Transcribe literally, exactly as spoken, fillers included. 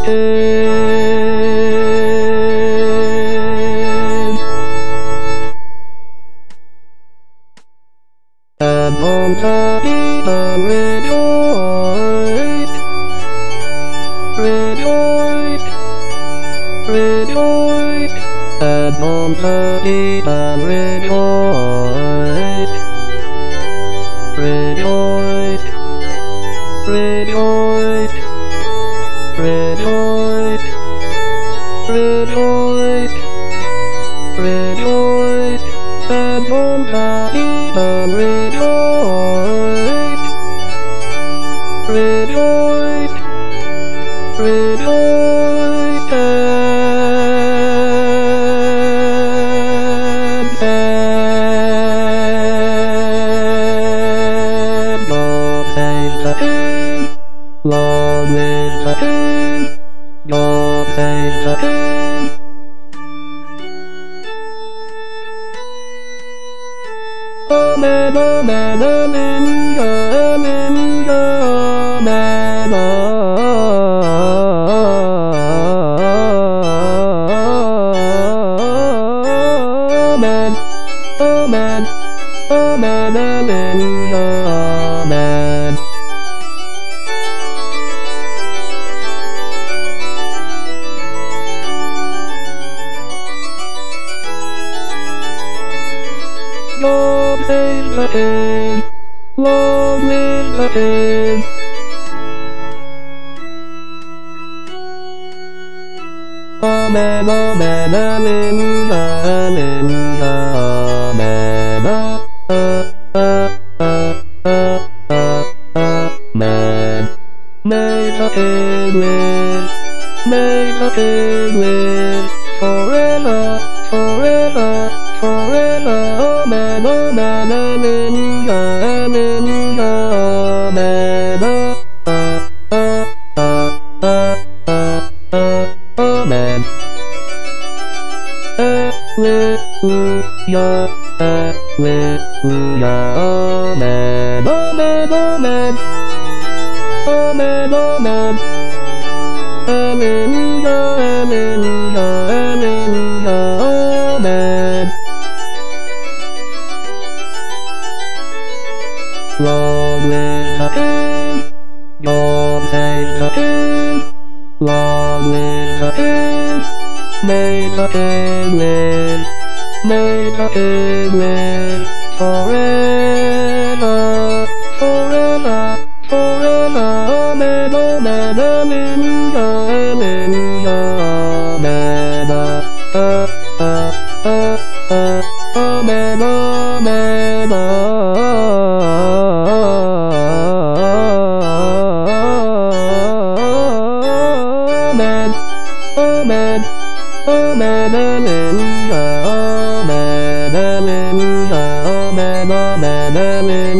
Amen. And on the heathen rejoice, rejoice, rejoice. And on the heathen rejoice, rejoice, rejoice, rejoice, rejoice, rejoice. And on the heathen rejoice, rejoice, rejoice, and and God save the King, long live the King, God save the King. Amen, amen, alleluia, alleluia, amen, amen, amen, amen, alleluia, amen. God save the King, long live the King. Amen, amen, alleluia, alleluia, amen, uh, uh, uh, uh, uh, amen. May the King live, may the King live, forever, forever, forever. Amen, amen, alleluia, alleluia, amen, uh, uh, uh, uh, uh, uh, amen. Alleluia, alleluia, amen, amen, amen, amen, amen. Alleluia, alleluia, alleluia, amen. Long live the King, God save the King, long live the King, may the King live, may the King live, forever, forever, forever, amen, amen, alleluia, alleluia, amen, uh, uh, uh, uh, uh, amen, amen, uh, amen, amen, alleluia, amen, alleluia, amen, amen, alleluia.